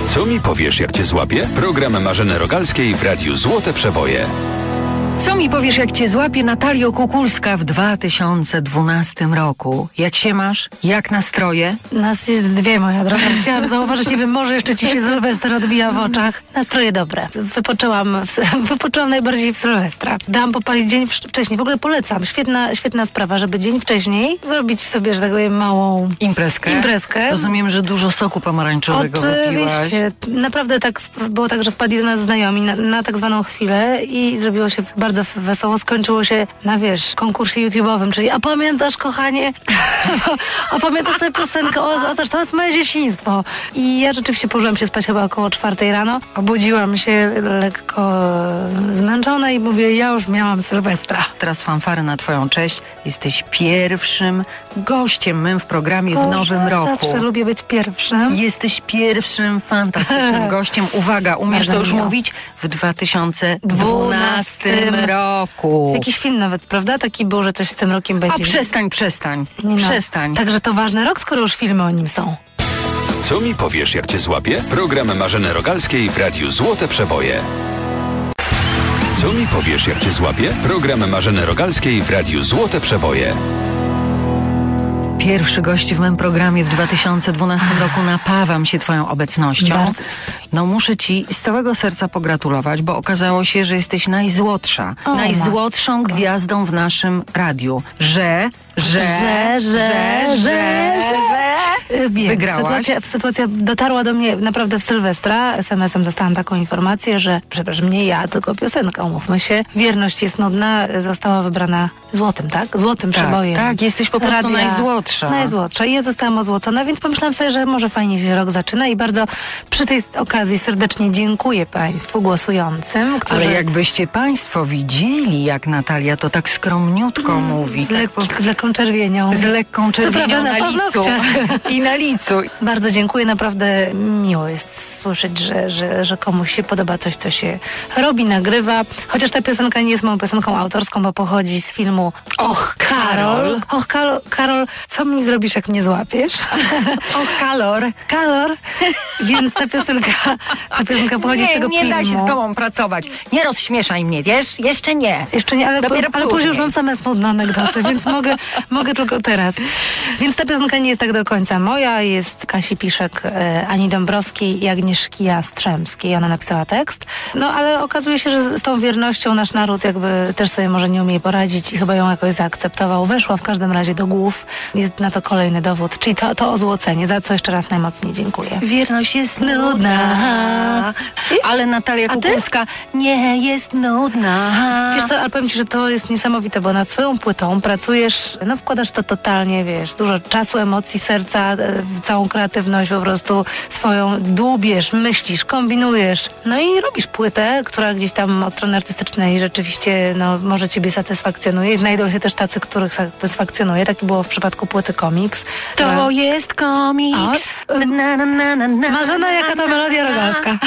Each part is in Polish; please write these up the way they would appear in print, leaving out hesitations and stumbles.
Co mi powiesz, jak cię złapię? Program Marzeny Rogalskiej w Radiu Złote Przeboje. Co mi powiesz, jak cię złapie Natalio Kukulska w 2012 roku? Jak się masz? Jak nastroje? Nas jest dwie, moja droga. Chciałam zauważyć, nie wiem, może jeszcze ci się Sylwester odbija w oczach. Nastroje dobre. Wypoczęłam najbardziej w Sylwestra. Dałam popalić dzień wcześniej. W ogóle polecam. Świetna sprawa, żeby dzień wcześniej zrobić sobie, że tak powiem, małą imprezkę. Rozumiem, że dużo soku pomarańczowego wypiłaś. Oczywiście. Naprawdę tak było tak, że wpadli do nas znajomi na tak zwaną chwilę i zrobiło się bardzo wesoło. Skończyło się na, konkursie YouTube'owym, czyli a pamiętasz, kochanie? A pamiętasz tę piosenkę? To jest moje dzieciństwo. I ja rzeczywiście położyłam się spać chyba około 4 rano. Obudziłam się lekko zmęczona i mówię, ja już miałam Sylwestra. Teraz fanfary na twoją cześć. Jesteś pierwszym gościem mym w programie w nowym roku. Zawsze lubię być pierwszym. Jesteś pierwszym fantastycznym gościem. Uwaga, umiesz bardzo to już mówić? W 2012 roku. Jakiś film nawet, prawda? Taki był, że coś z tym rokiem będzie. A przestań. Przestań. Także to ważny rok, skoro już filmy o nim są. Co mi powiesz, jak cię złapię? Program Marzeny Rogalskiej w Radiu Złote Przeboje. Co mi powiesz, jak cię złapię? Program Marzeny Rogalskiej w Radiu Złote Przeboje. Pierwszy gość w mym programie w 2012 roku. Napawam się twoją obecnością. Bardzo. No muszę ci z całego serca pogratulować, bo okazało się, że jesteś najzłotszą gwiazdą w naszym radiu. Wygrałaś. Sytuacja dotarła do mnie naprawdę w Sylwestra. SMS-em dostałam taką informację, że, przepraszam, nie ja, tylko piosenka, umówmy się. Wierność jest nudna, została wybrana złotym, tak? Złotym przebojem. Tak, jesteś po prostu najzłotsza. Najzłotsza. I ja zostałam ozłocona, więc pomyślałam sobie, że może fajnie się rok zaczyna i bardzo przy tej okazji serdecznie dziękuję Państwu głosującym, którzy... Ale jakbyście Państwo widzieli, jak Natalia to tak skromniutko mówi. Z lekką czerwienią. Z lekką czerwienią na licu. I na licu. Bardzo dziękuję, naprawdę miło jest słyszeć, że komuś się podoba coś, co się robi, nagrywa. Chociaż ta piosenka nie jest moją piosenką autorską, bo pochodzi z filmu Och, Karol. Och, Karol, co mi zrobisz, jak mnie złapiesz? Och, Kalor. Więc ta piosenka pochodzi z tego filmu. Nie da się z tobą pracować. Nie rozśmieszaj mnie, wiesz? Jeszcze nie, ale później już mam same smutne anegdoty, więc mogę tylko teraz. Więc ta piosenka nie jest tak do końca moja. Jest Kasi Piszek, Ani Dąbrowskiej i Agnieszki Jastrzębskiej. Ona napisała tekst. No ale okazuje się, że z tą wiernością nasz naród jakby też sobie może nie umie poradzić i chyba ją jakoś zaakceptował. Weszła w każdym razie do głów. Jest na to kolejny dowód. Czyli to ozłocenie, za co jeszcze raz najmocniej dziękuję. Wierność jest nudna. Ale Natalia Kukulska nie jest nudna. Wiesz co, ale powiem ci, że to jest niesamowite, bo nad swoją płytą pracujesz, wkładasz to totalnie, dużo czasu, emocji, serca, całą kreatywność po prostu swoją dłubiesz, myślisz, kombinujesz. No i robisz płytę, która gdzieś tam od strony artystycznej rzeczywiście, może ciebie satysfakcjonuje. I znajdą się też tacy, których satysfakcjonuje. Tak było w przypadku płyty Komiks. To jest komiks. Marzena, jaka to melodia rogalska.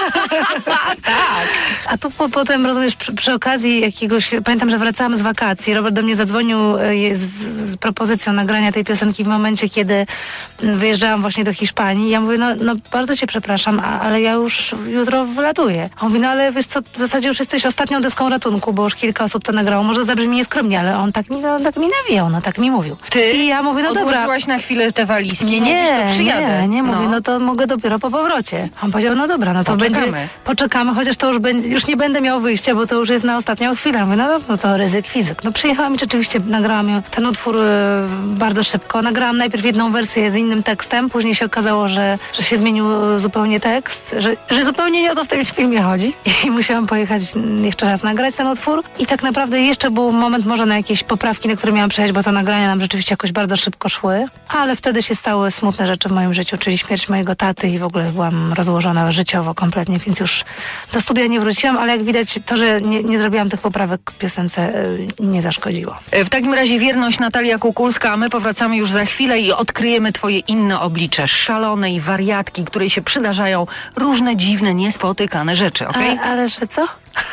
Tak. A tu potem, rozumiesz, przy okazji jakiegoś, pamiętam, że wracałam z wakacji. Robert do mnie zadzwonił z propozycją nagrania tej piosenki w momencie, kiedy wyjeżdżałam właśnie do Hiszpanii. Ja mówię, bardzo cię przepraszam, ale ja już jutro wylatuję. A on mówi, ale wiesz co, w zasadzie już jesteś ostatnią deską ratunku, bo już kilka osób to nagrało. Może zabrzmi nieskromnie, ale on tak mi nawijał, tak mi mówił. Ty i ja mówię, dobra. Odłożyłaś na chwilę te walizki? Nie, mówię, to mogę dopiero po powrocie. On powiedział, dobra, to poczekamy, chociaż to już nie będę miał wyjścia, bo to już jest na ostatnią chwilę. Mówię, to ryzyk fizyk. Przyjechałam i rzeczywiście nagrałam ten utwór bardzo szybko. Nagrałam najpierw jedną wersję z innym tekstem, później się okazało, że się zmienił zupełnie tekst, że zupełnie nie o to w tym filmie chodzi i musiałam pojechać jeszcze raz nagrać ten utwór i tak naprawdę jeszcze był moment może na jakieś poprawki, na które miałam przejechać, bo to nagrania nam rzeczywiście jakoś bardzo szybko szły, ale wtedy się stały smutne rzeczy w moim życiu, czyli śmierć mojego taty i w ogóle byłam rozłożona życiowo kompletnie, więc już do studia nie wróciłam, ale jak widać to, że nie zrobiłam tych poprawek piosence nie zaszkodziło. W takim razie wierność Natalia Kukulska, a my powracamy już za chwilę i odkryjemy twoje inne oblicze, szalonej wariatki, której się przydarzają różne dziwne, niespotykane rzeczy, okej? Ale że co?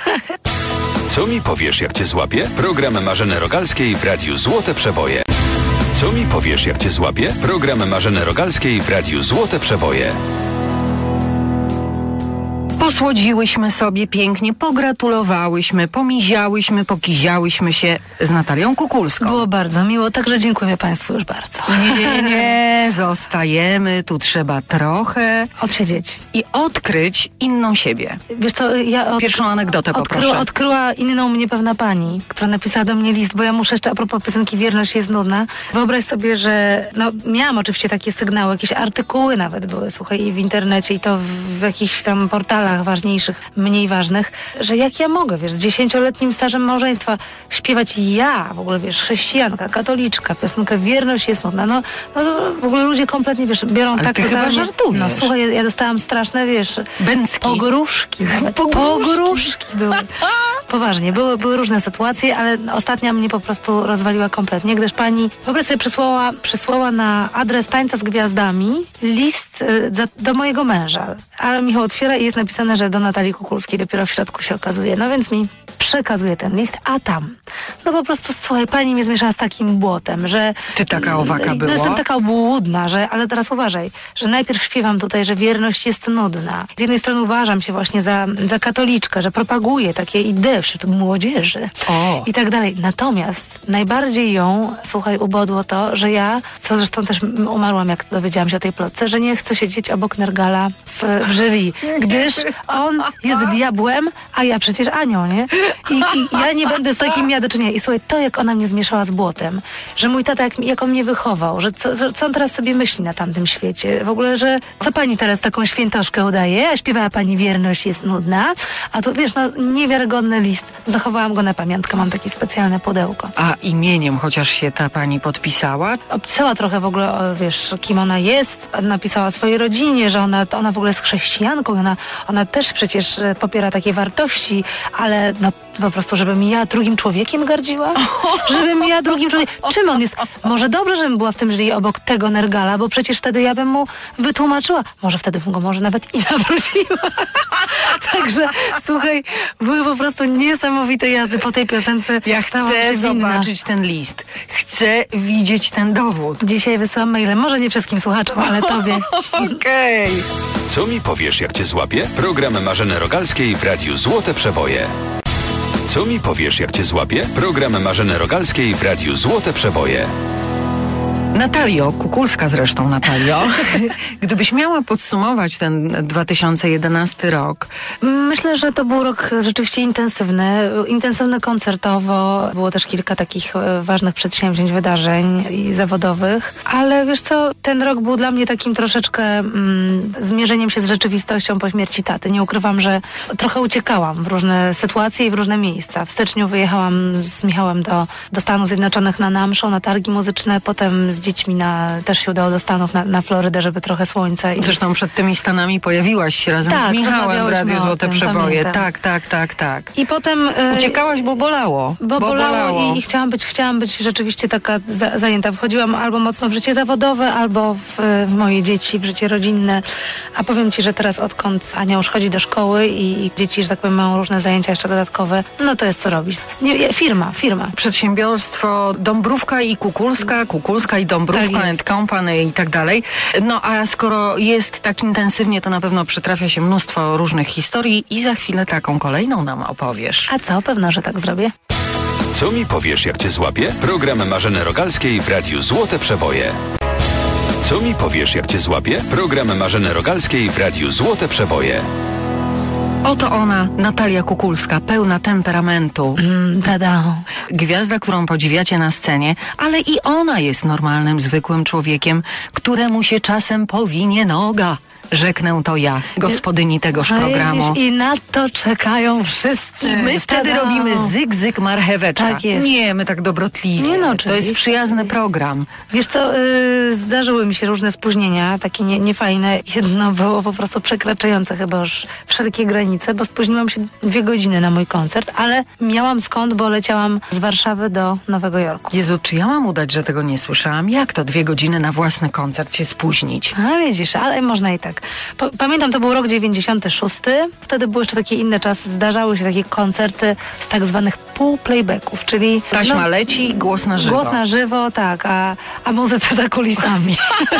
Co mi powiesz, jak cię złapię? Program Marzeny Rogalskiej w Radiu Złote Przeboje. Co mi powiesz, jak cię złapię? Program Marzeny Rogalskiej w Radiu Złote Przeboje. posłodziłyśmy sobie pięknie, pogratulowałyśmy, pomiziałyśmy, pokiziałyśmy się z Natalią Kukulską. Było bardzo miło, także dziękuję Państwu już bardzo. Nie, zostajemy, tu trzeba trochę odsiedzieć i odkryć inną siebie. Wiesz co, ja pierwszą anegdotę poproszę. Odkryła inną mnie pewna pani, która napisała do mnie list, bo ja muszę jeszcze a propos piosenki Wierność jest nudna. Wyobraź sobie, że miałam oczywiście takie sygnały, jakieś artykuły nawet były, słuchaj, i w internecie i to w jakichś tam portalach ważniejszych, mniej ważnych, że jak ja mogę, wiesz, z 10-letnim stażem małżeństwa śpiewać ja, w ogóle, wiesz, chrześcijanka, katoliczka, piosenkę Wierność jest nudna. No w ogóle ludzie kompletnie, wiesz, biorą ale tak ty chyba żartujesz. No słuchaj, ja dostałam straszne, wiesz, bęcki. Pogróżki nawet. Pogróżki były. Poważnie, były różne sytuacje, ale ostatnia mnie po prostu rozwaliła kompletnie, gdyż pani wyobraź sobie przysłała na adres Tańca z Gwiazdami list do mojego męża. Ale Michał otwiera i jest napisane, że do Natalii Kukulskiej dopiero w środku się okazuje. No więc mi przekazuje ten list, a tam po prostu, słuchaj, pani mnie zmieszała z takim błotem, że... Ty taka owaka była? Jestem taka obłudna, ale teraz uważaj, że najpierw śpiewam tutaj, że wierność jest nudna. Z jednej strony uważam się właśnie za katoliczkę, że propaguję takie idee wśród młodzieży i tak dalej. Natomiast najbardziej ją, słuchaj, ubodło to, że ja, co zresztą też umarłam, jak dowiedziałam się o tej plotce, że nie chcę siedzieć obok Nergala w jury, gdyż on jest diabłem, a ja przecież anioł, nie? I ja nie będę z takim miała do czynienia. I słuchaj, to jak ona mnie zmieszała z błotem, że mój tata, jak on mnie wychował, że co on teraz sobie myśli na tamtym świecie, w ogóle, że co pani teraz taką świętoszkę udaje, a śpiewała pani Wierność jest nudna, a tu wiesz, niewiarygodny list. Zachowałam go na pamiątkę, mam takie specjalne pudełko. A imieniem chociaż się ta pani podpisała? Opisała trochę w ogóle, wiesz, kim ona jest, napisała swojej rodzinie, że ona w ogóle jest chrześcijanką, ona też przecież popiera takie wartości, ale po prostu, żebym ja drugim człowiekiem gardziła? Żebym ja drugim człowiekiem... Czym on jest? Może dobrze, żebym była w tym jury obok tego Nergala, bo przecież wtedy ja bym mu wytłumaczyła. Może wtedy bym go nawet i nawróciła. Także, słuchaj, były po prostu niesamowite jazdy po tej piosence. Ja chcę zobaczyć ten list. Chcę widzieć ten dowód. Dzisiaj wysyłam mailem. Może nie wszystkim słuchaczom, ale tobie. Okej. Co mi powiesz, jak cię złapię? Program Marzeny Rogalskiej w Radiu Złote Przeboje. Co mi powiesz, jak cię złapię? Program Marzeny Rogalskiej w Radiu Złote Przeboje. Natalio, Kukulska zresztą, Natalio, gdybyś miała podsumować ten 2011 rok. Myślę, że to był rok rzeczywiście intensywny koncertowo. Było też kilka takich ważnych przedsięwzięć, wydarzeń i zawodowych, ale wiesz co, ten rok był dla mnie takim troszeczkę zmierzeniem się z rzeczywistością po śmierci taty. Nie ukrywam, że trochę uciekałam w różne sytuacje i w różne miejsca. W styczniu wyjechałam z Michałem do Stanów Zjednoczonych na Namszą, na targi muzyczne, potem z dziećmi też się udało do Stanów na Florydę, żeby trochę słońca. Zresztą przed tymi Stanami pojawiłaś się razem z Michałem w Radiu Złote Przeboje. Pamiętam. Tak. I potem... Uciekałaś, bo bolało. Bo bolało i chciałam być rzeczywiście taka zajęta. Wchodziłam albo mocno w życie zawodowe, albo w moje dzieci, w życie rodzinne. A powiem ci, że teraz odkąd Ania już chodzi do szkoły i dzieci, że tak powiem, mają różne zajęcia jeszcze dodatkowe, no to jest co robić. Firma. Przedsiębiorstwo Dąbrówka i Kukulska i Dąbrówka and Company i tak dalej. No a skoro jest tak intensywnie, to na pewno przytrafia się mnóstwo różnych historii i za chwilę taką kolejną nam opowiesz. A co? Pewno, że tak zrobię. Co mi powiesz, jak cię złapię? Program Marzeny Rogalskiej w Radiu Złote Przeboje. Co mi powiesz, jak cię złapię? Program Marzeny Rogalskiej w Radiu Złote Przeboje. Oto ona, Natalia Kukulska, pełna temperamentu. Tada. Gwiazda, którą podziwiacie na scenie, ale i ona jest normalnym, zwykłym człowiekiem, któremu się czasem powinie noga. Rzeknę to ja, gospodyni tegoż programu. I na to czekają wszyscy. I my wtedy robimy zyk marcheweczka. Tak jest. Nie, my tak dobrotliwie. Nie, no, to jest przyjazny program. Wiesz co, zdarzyły mi się różne spóźnienia, takie niefajne. Jedno było po prostu przekraczające chyba już wszelkie granice, bo spóźniłam się 2 godziny na mój koncert, ale miałam skąd, bo leciałam z Warszawy do Nowego Jorku. Jezu, czy ja mam udać, że tego nie słyszałam? Jak to 2 godziny na własny koncert się spóźnić? A widzisz, ale można i tak. tak. Pamiętam, to był rok 96. Wtedy były jeszcze takie inne czasy. Zdarzały się takie koncerty z tak zwanych półplaybacków, czyli... Taśma leci, głos na żywo. Głos na żywo, tak, a muzyce za kulisami.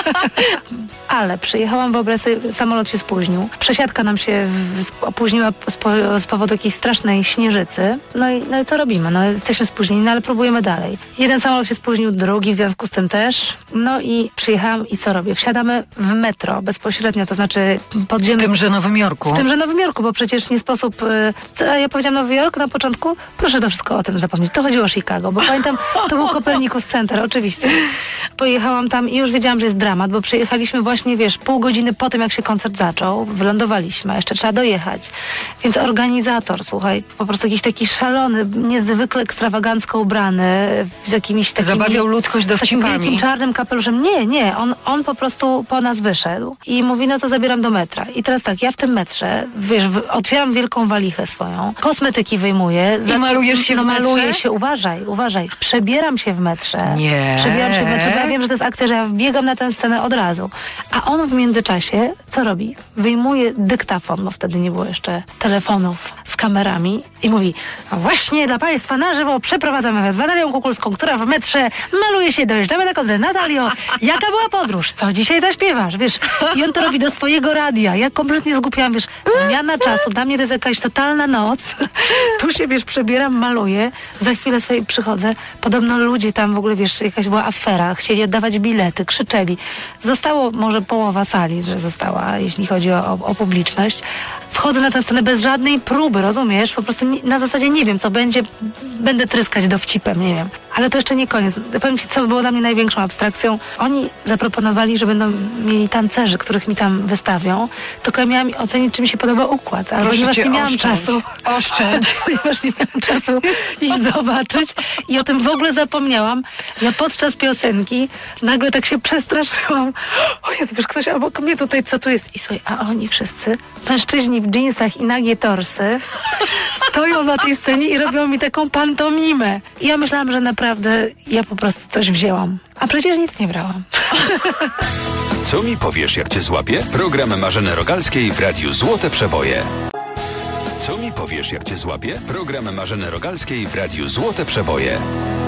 Ale przyjechałam, wyobraź sobie, samolot się spóźnił. Przesiadka nam się opóźniła z powodu jakiejś strasznej śnieżycy. No i co robimy? No jesteśmy spóźnieni, ale próbujemy dalej. Jeden samolot się spóźnił, drugi w związku z tym też. No i przyjechałam i co robię? Wsiadamy w metro bezpośrednio, to znaczy podziemny... W tymże Nowym Jorku. W tymże Nowym Jorku, bo przecież nie sposób... Ja powiedziałam Nowy Jork na początku, proszę to wszystko o tym zapomnieć. To chodziło o Chicago, bo pamiętam, to był Copernicus Center, oczywiście. Pojechałam tam i już wiedziałam, że jest dramat, bo przyjechaliśmy właśnie, pół godziny po tym, jak się koncert zaczął, wylądowaliśmy, a jeszcze trzeba dojechać. Więc organizator, słuchaj, po prostu jakiś taki szalony, niezwykle ekstrawagancko ubrany, z jakimiś takimi... Zabawiał ludzkość dowcipami. Z takim wielkim czarnym kapeluszem. Nie, on po prostu po nas wyszedł i mówi, no to zabieram do metra. I teraz tak, ja w tym metrze, otwieram wielką walichę swoją, kosmetyki wyjmuję. I malujesz się w metrze? Maluję się, uważaj, przebieram się w metrze. Nie. Przebieram się w metrze, bo ja wiem, że to jest akcja, że ja wbiegam na tę scenę od razu. A on w międzyczasie, co robi? Wyjmuje dyktafon, bo wtedy nie było jeszcze telefonów z kamerami i mówi, no właśnie dla Państwa na żywo przeprowadzamy was z Natalią Kukulską, która w metrze maluje się, dojeżdżamy na koncert. Natalio, jaka była podróż? Co dzisiaj zaśpiewasz? Wiesz, i on to robi do swojego radia. Ja kompletnie zgubiłam, zmiana czasu. Dla mnie to jest jakaś totalna noc. Tu się, przebieram, maluję. Za chwilę sobie przychodzę. Podobno ludzie tam w ogóle, jakaś była afera. Chcieli oddawać bilety, krzyczeli. Zostało może połowa sali, że została, jeśli chodzi o publiczność. Wchodzę na tę scenę bez żadnej próby, rozumiesz? Po prostu na zasadzie nie wiem, co będzie. Będę tryskać dowcipem, nie wiem. Ale to jeszcze nie koniec. Powiem ci, co było dla mnie największą abstrakcją. Oni zaproponowali, że będą mieli tancerzy, których mi tam wystawią. Tylko ja miałam ocenić, czy mi się podoba układ. Ale ponieważ nie miałam czasu. Ponieważ nie miałam czasu ich zobaczyć i o tym w ogóle zapomniałam. Ja podczas piosenki nagle tak się przestraszyłam. O Jezu, ktoś obok mnie tutaj, co tu jest? I słuchaj, a oni wszyscy, mężczyźni w dżinsach i nagie torsy, stoją na tej scenie i robią mi taką pantomimę. I ja myślałam, że naprawdę ja po prostu coś wzięłam. A przecież nic nie brałam. Co mi powiesz, jak cię złapię? Program Marzeny Rogalskiej w Radiu Złote Przeboje. Co mi powiesz, jak cię złapię? Program Marzeny Rogalskiej w Radiu Złote Przeboje.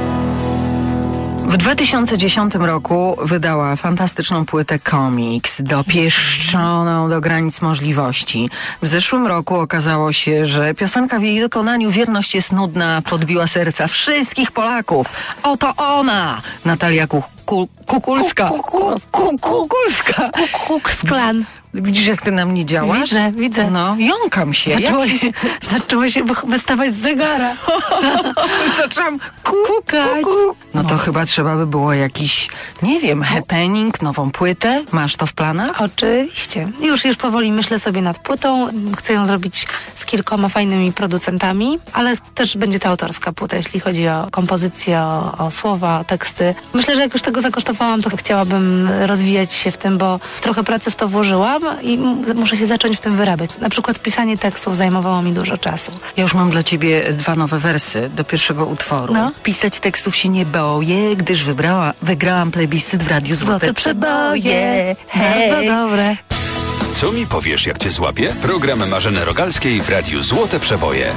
W 2010 roku wydała fantastyczną płytę Comics, dopieszczoną do granic możliwości. W zeszłym roku okazało się, że piosenka w jej wykonaniu Wierność jest nudna podbiła serca wszystkich Polaków. Oto ona, Natalia Kukulska. Kukulska. Kukulsklan. Widzisz, jak ty na mnie działasz? Widzę. No, jąkam się. Zaczęło się wystawać z zegara. Zaczęłam kukać. No to chyba trzeba by było jakiś, nie wiem, happening, nową płytę. Masz to w planach? Oczywiście. Już powoli myślę sobie nad płytą. Chcę ją zrobić z kilkoma fajnymi producentami, ale też będzie to autorska płyta, jeśli chodzi o kompozycję, o słowa, o teksty. Myślę, że jak już tego zakosztowałam, to chciałabym rozwijać się w tym, bo trochę pracy w to włożyłam i muszę się zacząć w tym wyrabiać. Na przykład pisanie tekstów zajmowało mi dużo czasu. Ja już mam dla ciebie 2 nowe wersy do pierwszego utworu. No. Pisać tekstów się nie boję, gdyż wygrałam plebiscyt w Radiu Złote Przeboje. Hej. Bardzo dobre. Co mi powiesz, jak cię złapię? Program Marzeny Rogalskiej w Radiu Złote Przeboje.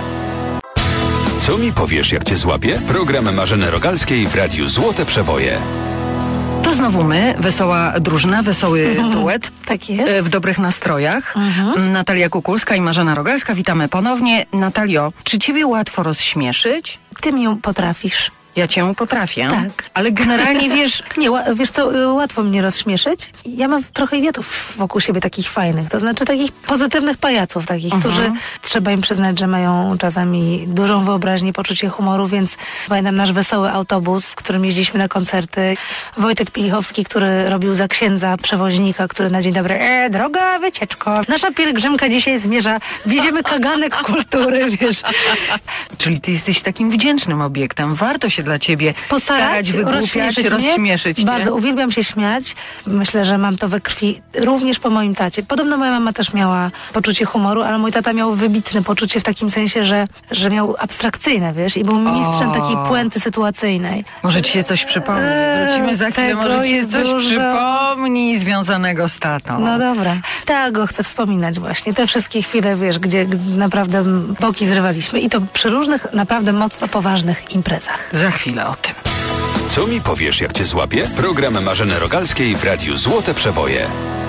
Co mi powiesz, jak cię złapię? Program Marzeny Rogalskiej w Radiu Złote Przeboje. To znowu my, wesoła drużyna, wesoły duet. Tak jest. W dobrych nastrojach. Natalia Kukulska i Marzena Rogalska. Witamy ponownie. Natalio, czy ciebie łatwo rozśmieszyć? Ty mi potrafisz. Ja cię potrafię. Tak. Ale generalnie wiesz... Nie, wiesz co, łatwo mnie rozśmieszyć. Ja mam trochę idiotów wokół siebie takich fajnych, to znaczy takich pozytywnych pajaców, takich, którzy trzeba im przyznać, że mają czasami dużą wyobraźnię, poczucie humoru, więc pamiętam nasz wesoły autobus, którym jeździliśmy na koncerty. Wojtek Pilichowski, który robił za księdza przewoźnika, który na dzień dobry, droga wycieczko. Nasza pielgrzymka dzisiaj zmierza, wieziemy kaganek kultury, wiesz. Czyli ty jesteś takim wdzięcznym obiektem. Warto się się dla ciebie starać, wygłupiać, rozśmieszyć cię. Bardzo uwielbiam się śmiać. Myślę, że mam to we krwi również po moim tacie. Podobno moja mama też miała poczucie humoru, ale mój tata miał wybitne poczucie w takim sensie, że miał abstrakcyjne, wiesz, i był mistrzem takiej puenty sytuacyjnej. Może ci się coś przypomni. Wrócimy za chwilę, może ci się coś przypomni związanego z tatą. No dobra. Tak go chcę wspominać właśnie. Te wszystkie chwile, wiesz, gdzie naprawdę boki zrywaliśmy i to przy różnych, naprawdę mocno poważnych imprezach. Za chwilę o tym. Co mi powiesz, jak cię złapię? Program Marzeny Rogalskiej w Radiu Złote Przeboje.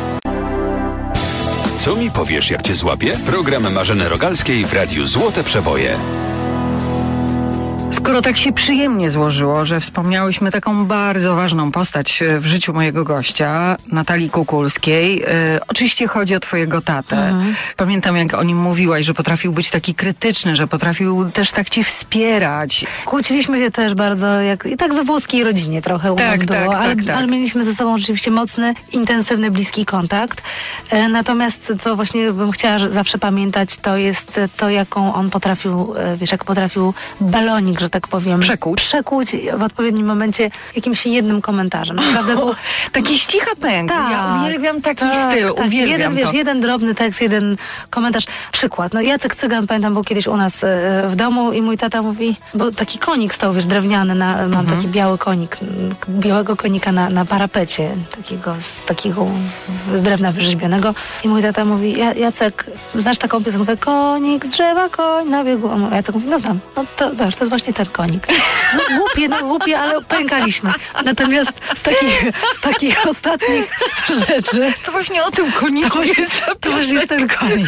Co mi powiesz, jak cię złapię? Program Marzeny Rogalskiej w Radiu Złote Przeboje. Skoro tak się przyjemnie złożyło, że wspomniałyśmy taką bardzo ważną postać w życiu mojego gościa, Natalii Kukulskiej. Oczywiście chodzi o twojego tatę. Pamiętam, jak o nim mówiłaś, że potrafił być taki krytyczny, że potrafił też tak cię wspierać. Kłóciliśmy się też bardzo, i tak we włoskiej rodzinie trochę u nas było, ale mieliśmy ze sobą rzeczywiście mocny, intensywny, bliski kontakt. Natomiast to właśnie bym chciała zawsze pamiętać, to jest to, jaką on potrafił, wiesz, jak potrafił balonik, że tak powiem, przekuć w odpowiednim momencie jakimś jednym komentarzem. Naprawdę był taki ścicha pęk. Ja uwielbiam taki styl. Uwielbiam jeden drobny tekst, jeden komentarz. Przykład. No Jacek Cygan, pamiętam, był kiedyś u nas w domu i mój tata mówi, bo taki konik stał, wiesz, drewniany, mam taki biały konik, białego konika na parapecie, takiego z drewna wyrzeźbionego i mój tata mówi, Jacek, znasz taką piosenkę? Konik z drzewa, koń na biegu. A Jacek mówi, no znam. No to jest właśnie ten konik. No głupie, ale pękaliśmy. Natomiast z takich ostatnich rzeczy... To właśnie o tym koniku to właśnie jest ten konik.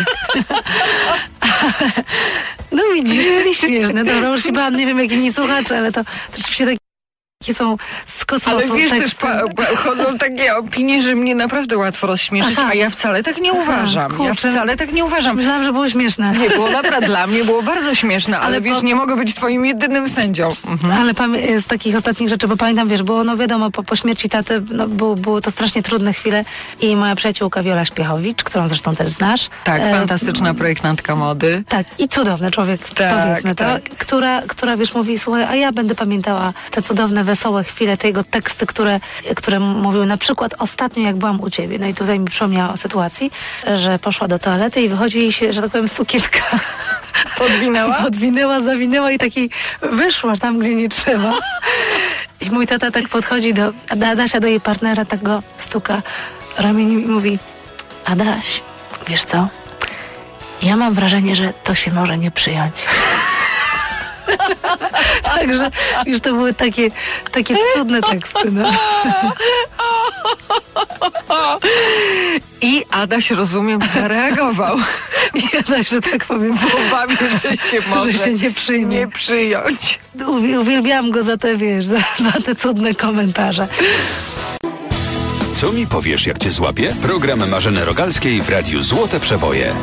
No widzisz, czyli śmieszne. Dobra, już się bałam, nie wiem jak inni słuchacze, ale to rzeczywiście takie są z kosmosu. Ale wiesz, też chodzą takie opinie, że mnie naprawdę łatwo rozśmieszyć, a ja wcale tak nie uważam. Myślałam, że było śmieszne. Nie było, naprawdę dla mnie było bardzo śmieszne, ale wiesz, nie mogę być twoim jedynym sędzią. Ale z takich ostatnich rzeczy, bo pamiętam, wiesz, było, no wiadomo, po śmierci taty, no, było to strasznie trudne chwile i moja przyjaciółka Wiola Śpiechowicz, którą zresztą też znasz. Tak, fantastyczna projektantka mody. Tak, i cudowny człowiek, powiedzmy to, która, wiesz, mówi, słuchaj, a ja będę pamiętała te cudowne, wesołe chwile, te jego teksty, które mówiły na przykład ostatnio, jak byłam u ciebie. No i tutaj mi przypomniała o sytuacji, że poszła do toalety i wychodzi jej się, że tak powiem, sukienka zawinęła i takiej wyszła tam, gdzie nie trzeba. I mój tata tak podchodzi do Adasia, do jej partnera, tak go stuka ramieniem i mówi, Adaś, wiesz co? Ja mam wrażenie, że to się może nie przyjąć. Także już to były takie cudne teksty. No. I Adaś, rozumiem, zareagował. I Adaś, że tak powiem, w obawie, że się może nie przyjąć. Uwielbiałam go za te, wiesz, za te cudne komentarze. Co mi powiesz, jak cię złapię? Program Marzeny Rogalskiej w Radiu Złote Przeboje.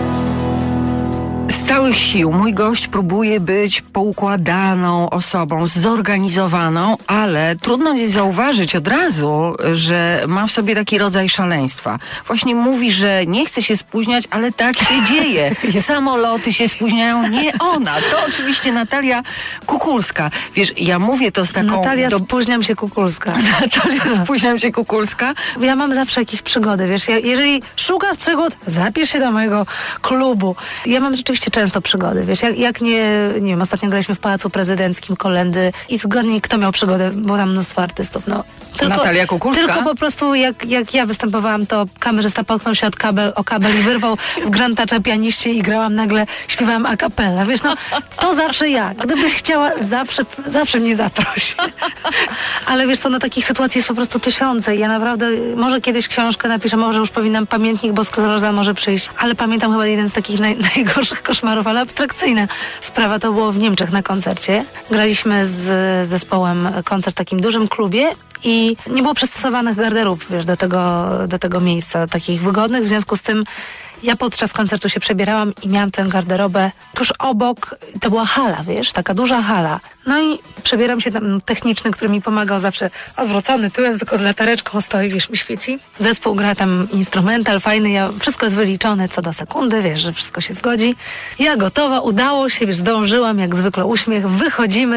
Z całych sił mój gość próbuje być poukładaną osobą, zorganizowaną, ale trudno jest zauważyć od razu, że ma w sobie taki rodzaj szaleństwa. Właśnie mówi, że nie chce się spóźniać, ale tak się dzieje. Samoloty się spóźniają, nie ona. To oczywiście Natalia Kukulska. Wiesz, ja mówię to z taką... Spóźniam się Kukulska. Spóźniam się Kukulska. Ja mam zawsze jakieś przygody, wiesz. Jeżeli szukasz przygód, zapisz się do mojego klubu. Ja mam rzeczywiście często przygody, wiesz, jak nie wiem, ostatnio graliśmy w Pałacu Prezydenckim Kolendy i zgodnie kto miał przygodę, było tam mnóstwo artystów, no. Natalia Kukulska? Tylko po prostu jak ja występowałam, to kamerzysta potknął się o kabel i wyrwał z grantacza pianiście i grałam nagle, śpiewałam a cappella, wiesz, no, to zawsze ja. Gdybyś chciała, zawsze mnie zaproś. Ale wiesz co, no takich sytuacji jest po prostu tysiące i ja naprawdę, może kiedyś książkę napiszę, może już powinnam pamiętnik, bo skleroza może przyjść, ale pamiętam chyba jeden z takich najgorszych koszmarów, ale abstrakcyjna sprawa, to było w Niemczech na koncercie. Graliśmy z zespołem koncert w takim dużym klubie i nie było przystosowanych garderób, wiesz, do tego miejsca, takich wygodnych, w związku z tym ja podczas koncertu się przebierałam i miałam tę garderobę tuż obok, to była hala, wiesz, taka duża hala. No i przebieram się tam techniczny, który mi pomagał zawsze odwrócony tyłem, tylko z latareczką stoi, wiesz, mi świeci. Zespół gra tam instrumental fajny, wszystko jest wyliczone co do sekundy, wiesz, że wszystko się zgodzi. Ja gotowa, udało się, wiesz, zdążyłam, jak zwykle uśmiech, wychodzimy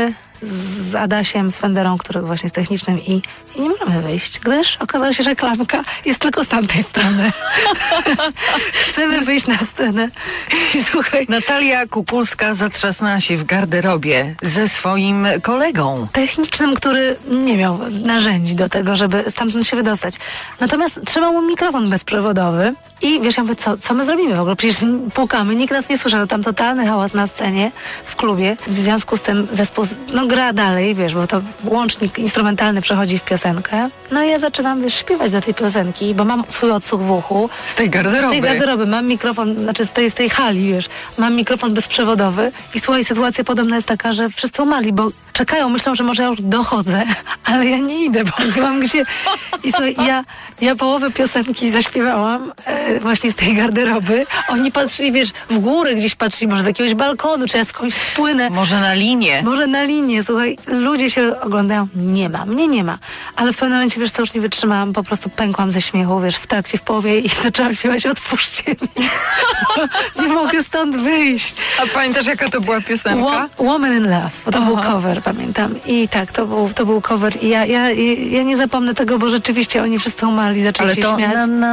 z Adasiem, z Fenderą, który właśnie jest technicznym i nie możemy wyjść, gdyż okazało się, że klamka jest tylko z tamtej strony. Chcemy wyjść na scenę i słuchaj... Natalia Kukulska zatrzasnęła się w garderobie ze swoim kolegą. Technicznym, który nie miał narzędzi do tego, żeby stamtąd się wydostać. Natomiast trzymał mu mikrofon bezprzewodowy i wiesz, ja mówię, co my zrobimy w ogóle? Przecież pukamy, nikt nas nie słyszy. No tam totalny hałas na scenie, w klubie. W związku z tym zespół gra dalej, wiesz, bo to łącznik instrumentalny przechodzi w piosenkę. No i ja zaczynam, wiesz, śpiewać do tej piosenki, bo mam swój odsłuch w uchu. Z tej garderoby. Mam mikrofon, znaczy z tej hali, wiesz, mam mikrofon bezprzewodowy i słuchaj, sytuacja podobna jest taka, że wszyscy umarli, bo czekają, myślą, że może ja już dochodzę, ale ja nie idę, bo nie mam gdzie. I słuchaj, ja połowę piosenki zaśpiewałam właśnie z tej garderoby. Oni patrzyli, wiesz, w górę gdzieś patrzyli, może z jakiegoś balkonu, czy ja skądś spłynę. Może na linię. Słuchaj, ludzie się oglądają. Nie ma, mnie nie ma. Ale w pewnym momencie, wiesz co, już nie wytrzymałam, po prostu pękłam ze śmiechu, wiesz, w połowie i zaczęłam śpiewać Otwórzcie mi. Nie mogę stąd wyjść. A pamiętasz, jaka to była piosenka? Woman in Love, bo to był cover, pamiętam. I tak, to był cover i ja nie zapomnę tego, bo rzeczywiście oni wszyscy umarli, zaczęli się śmiać.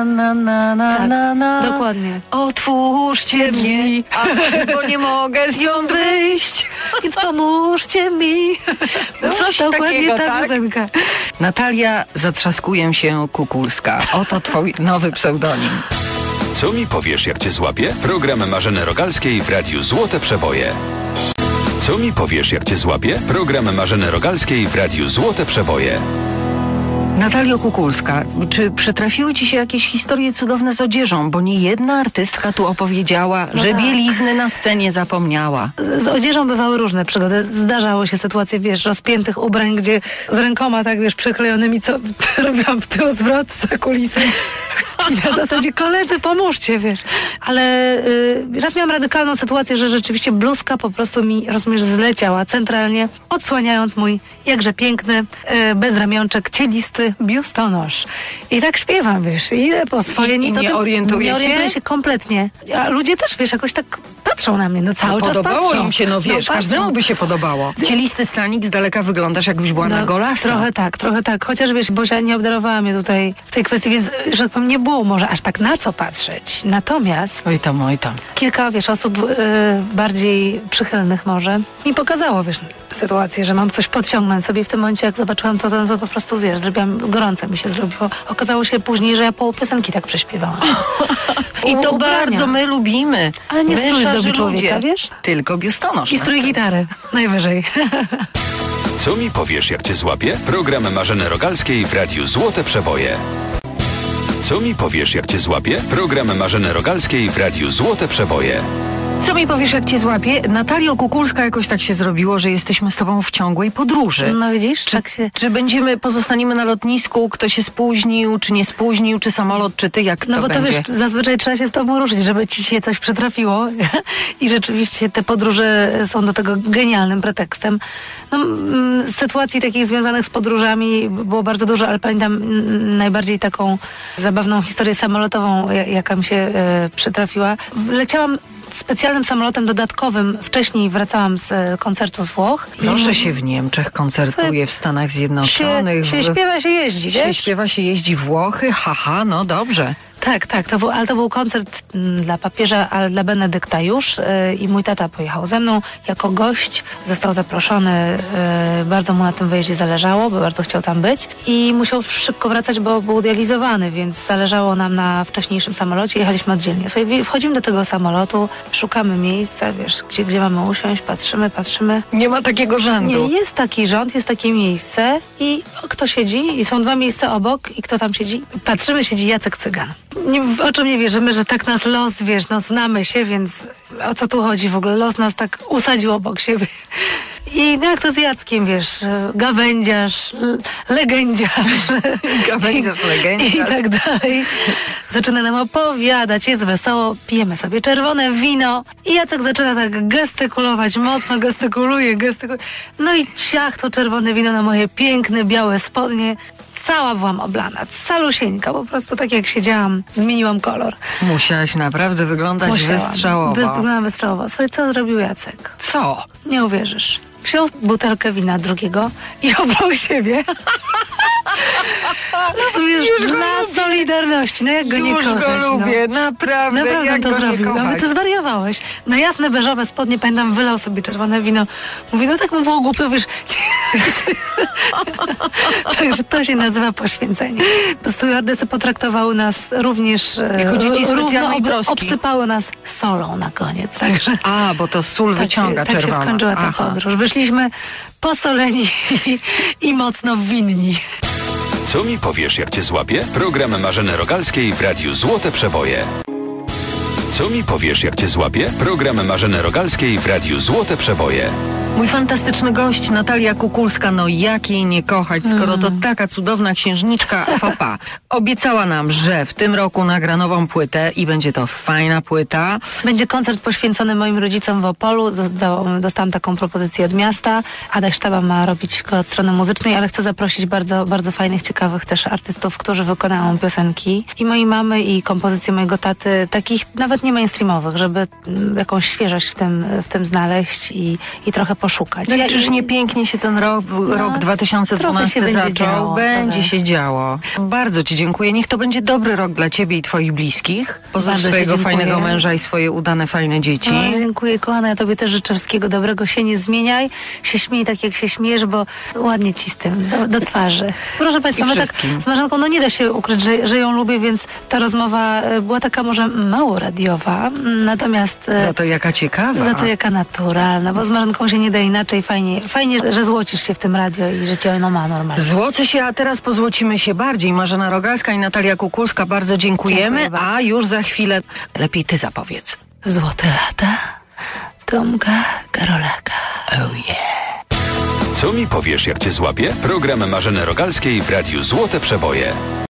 Tak, dokładnie. Otwórzcie mi, bo nie mogę z nią wyjść. Więc pomóżcie mi. Coś takiego, tak? Piosenka. Natalia Zatrzaskuję się Kukulska. Oto twój nowy pseudonim. Co mi powiesz, jak cię złapię? Program Marzeny Rogalskiej w Radiu Złote Przeboje. Co mi powiesz, jak cię złapię? Program Marzeny Rogalskiej w Radiu Złote Przeboje. Natalio Kukulska, czy przytrafiły ci się jakieś historie cudowne z odzieżą? Bo nie jedna artystka tu opowiedziała, że bielizny na scenie zapomniała. Z odzieżą bywały różne przygody. Zdarzało się sytuacje, wiesz, rozpiętych ubrań, gdzie z rękoma, tak wiesz, przyklejonymi, co robiłam w tył zwrot za kulisy. I na zasadzie, koledzy, pomóżcie, wiesz. Ale raz miałam radykalną sytuację, że rzeczywiście bluzka po prostu mi, rozumiesz, zleciała centralnie, odsłaniając mój jakże piękny, bez ramionczek, cielisty biustonosz. I tak śpiewam, wiesz, i idę po swoje. Nie orientuję się kompletnie. A ludzie też, wiesz, jakoś tak patrzą na mnie, cały czas podobało patrzą. Im się, wiesz, każdemu by się podobało. Cielisty stanik, z daleka wyglądasz, jakbyś była na golasa. Trochę tak. Chociaż, wiesz, Bosia nie obdarowała mnie tutaj w tej kwestii, więc, że tak powiem, nie było może aż tak na co patrzeć. Natomiast Oj tam. kilka, wiesz, osób bardziej przychylnych może mi pokazało, wiesz, sytuację, że mam coś podciągnąć sobie. W tym momencie, jak zobaczyłam to po prostu, wiesz, gorąco mi się zrobiło. Okazało się później, że ja połowę piosenki tak prześpiewałam. I to bardzo my lubimy. Ale nie strój zdobi człowieka, wiesz? Tylko biustonosz. I strój gitary, najwyżej. Co mi powiesz, jak cię złapię? Program Marzeny Rogalskiej w Radiu Złote Przeboje. Co mi powiesz, jak cię złapię? Program Marzeny Rogalskiej w Radiu Złote Przeboje. Co mi powiesz, jak cię złapię? Natalio Kukulska, jakoś tak się zrobiło, że jesteśmy z tobą w ciągłej podróży. No widzisz? Czy pozostaniemy na lotnisku, kto się spóźnił, czy nie spóźnił, czy samolot, czy ty, jak to będzie? No bo to wiesz, zazwyczaj trzeba się z tobą ruszyć, żeby ci się coś przytrafiło i rzeczywiście te podróże są do tego genialnym pretekstem. No, sytuacji takich związanych z podróżami było bardzo dużo, ale pamiętam najbardziej taką zabawną historię samolotową, jaka mi się przytrafiła. Leciałam specjalnym samolotem dodatkowym. Wcześniej wracałam z koncertu z Włoch. Proszę się w Niemczech koncertuje, w Stanach Zjednoczonych. Śpiewa się jeździ, wiesz? Śpiewa się jeździ Włochy, no dobrze. Tak, to był koncert dla papieża, ale dla Benedykta już i mój tata pojechał ze mną jako gość, został zaproszony, bardzo mu na tym wyjeździe zależało, bo bardzo chciał tam być i musiał szybko wracać, bo był dializowany, więc zależało nam na wcześniejszym samolocie, jechaliśmy oddzielnie. Sobie wchodzimy do tego samolotu, szukamy miejsca, wiesz, gdzie mamy usiąść, patrzymy. Nie ma takiego rzędu. Nie, jest taki rząd, jest takie miejsce i kto siedzi i są dwa miejsca obok i kto tam siedzi? Patrzymy, siedzi Jacek Cygan. O czym nie wierzymy, że tak nas los, wiesz, no znamy się, więc o co tu chodzi w ogóle? Los nas tak usadził obok siebie. I no jak to z Jackiem, wiesz, gawędziarz, legendziarz. Legendziarz. I tak dalej. Zaczyna nam opowiadać, jest wesoło, pijemy sobie czerwone wino i Jacek zaczyna tak gestykulować, mocno gestykuluje. No i ciach to czerwone wino na moje piękne, białe spodnie. Cała byłam oblana, calusieńka, po prostu tak jak siedziałam, zmieniłam kolor. Musiałaś naprawdę wyglądać wystrzałowo. Wyglądałam wystrzałowo. Słuchaj, co zrobił Jacek? Co? Nie uwierzysz. wziął butelkę wina drugiego i oblał siebie. Rozumiesz, dla Solidarności. No jak go nie kochać? Już go lubię, naprawdę. Naprawdę to zrobił. No, ty zwariowałeś. Na jasne beżowe spodnie, pamiętam, wylał sobie czerwone wino. Mówi, no tak mu było głupio, wiesz. Także to się nazywa poświęcenie. Stewardesy potraktowały nas również jako dzieci specjalnej troski. Obsypały nas solą na koniec. Także, bo to sól wyciąga tak czerwona. Tak się skończyła ta podróż. Wyszliśmy posoleni i mocno winni. Co mi powiesz, jak cię złapię? Program Marzeny Rogalskiej w Radiu Złote Przeboje. Co mi powiesz, jak cię złapię? Program Marzeny Rogalskiej w Radiu Złote Przeboje. Mój fantastyczny gość Natalia Kukulska, no jak jej nie kochać, skoro to taka cudowna księżniczka FOPA. Obiecała nam, że w tym roku nagra nową płytę i będzie to fajna płyta. Będzie koncert poświęcony moim rodzicom w Opolu. Dostałam taką propozycję od miasta. Adaś Sztaba ma robić go od strony muzycznej, ale chcę zaprosić bardzo, bardzo fajnych, ciekawych też artystów, którzy wykonają piosenki i mojej mamy, i kompozycje mojego taty, takich nawet nie mainstreamowych, żeby jakąś świeżość w tym znaleźć i trochę poszukać. No, czyż nie pięknie się ten rok 2012 zaczął? Będzie się działo. Bardzo ci dziękuję. Niech to będzie dobry rok dla ciebie i twoich bliskich. Poza swojego fajnego męża i swoje udane, fajne dzieci. No, dziękuję, kochana. Ja tobie też życzę wszystkiego dobrego. Się nie zmieniaj. Się śmiej tak, jak się śmiejesz, bo ładnie ci z tym do twarzy. Proszę państwa, my tak z Marzenką, no nie da się ukryć, że ją lubię, więc ta rozmowa była taka może mało radiowa, natomiast... Za to jaka ciekawa. Za to jaka naturalna, bo z Marzenką się nie da inaczej. Fajnie, że złocisz się w tym radio i że cię ono ma normalnie. Złocę się, a teraz pozłocimy się bardziej. Marzena Rogalska i Natalia Kukulska, bardzo dziękujemy. A już za chwilę lepiej ty zapowiedz. Złote lata Tomka Karolaka. Oh yeah. Co mi powiesz, jak cię złapię? Program Marzeny Rogalskiej w Radiu Złote Przeboje.